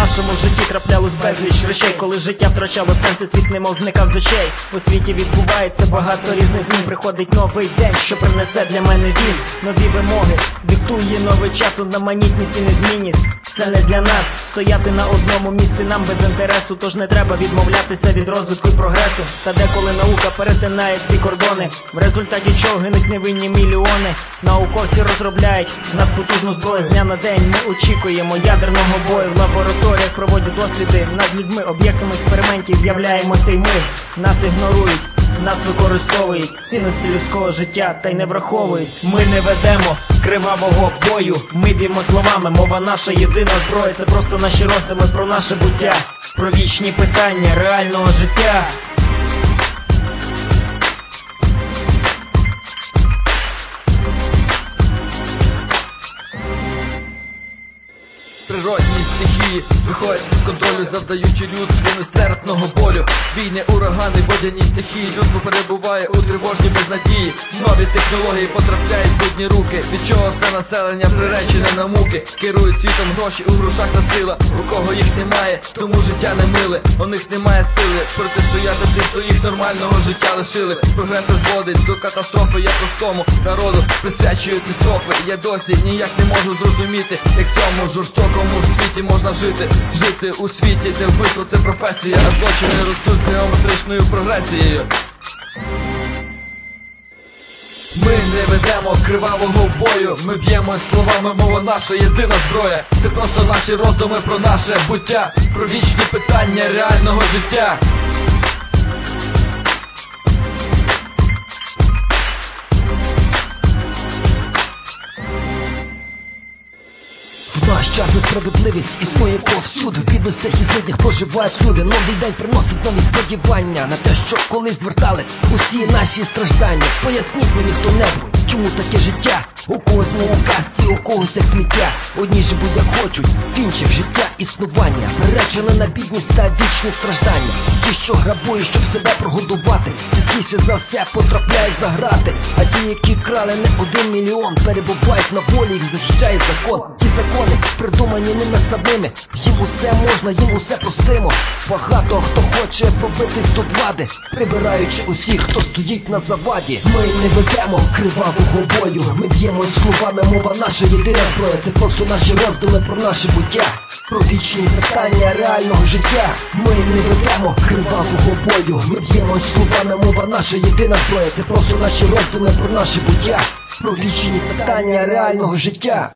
нашому житті траплялось безліч речей. Коли життя втрачало сенс і світ немов зникав з очей. У світі відбувається багато різних змін. Приходить новий день, що принесе для мене він. Нові вимоги, диктує новий час, одноманітність і незмінність. Це не для нас, стояти на одному місці нам без інтересу. Тож не треба відмовлятися від розвитку і прогресу. Та деколи наука перетинає всі кордони, в результаті чого гинуть невинні мільйони. Науковці розробляють надпотужну зброю. З дня на день ми очікуємо ядерного бою. В лабораторіях проводять досліди над людьми, об'єктами експериментів являємося й ми. Нас ігнорують, нас використовують, цінності людського життя та й не враховують. Ми не ведемо кривавого бою, ми б'ємо словами, мова наша єдина зброя. Це просто наші роздуми про наше буття, про вічні питання реального життя. Природні стихії виходять з контролю, завдаючи людству нестерпного болю. Війни, урагани, водяні стихії. Людство перебуває у тривожній безнадії. Нові технології потрапляють в брудні руки, від чого все населення приречене на муки. Керують світом гроші, у грошах за сила. У кого їх немає, тому життя не миле. У них немає сили протистояти тим, хто їх нормального життя лишили. Прогрес призводить до катастрофи. Я простому народу присвячую ці строфи. Я досі ніяк не можу зрозуміти, як в цьому жорстокому світі можна жити. Жити у світі, де вбивство це професія, а злочини ростуть з геометричною прогресією. Ми не ведемо кривавого бою, ми б'ємо словами, мова наша єдина зброя. Це просто наші роздуми про наше буття, про вічні питання реального життя. Наш час несправедливість існує повсюди. В бідностях і злиднях проживають люди. Новий день приносить нові сподівання на те, що колись звертались усі наші страждання. Поясніть мені хто-небудь, чому таке життя? У когось у казці, у когось як сміття. Одні живуть як хочуть, в інших життя існування приречене на бідність та вічні страждання. Ті, що грабують, щоб себе прогодувати, частіше за все потрапляють за грати. А ті, які крали не 1 мільйон, перебувають на волі, їх захищає закон. Ті закони придумані ними самими. Їм усе можна, їм усе простимо. Багато хто хоче пробитись до влади, прибираючи усіх, хто стоїть на заваді. Ми не ведемо кривавого бою, ми б'ємо словами, мова наша єдина зброя. Це просто наші роздуми про наше буття, про вічні питання реального життя. Ми не ведемо кривавого бою, ми б'ємо словами, мова наша єдина зброя. Це просто наші роздуми про наше буття, про вічні питання реального життя.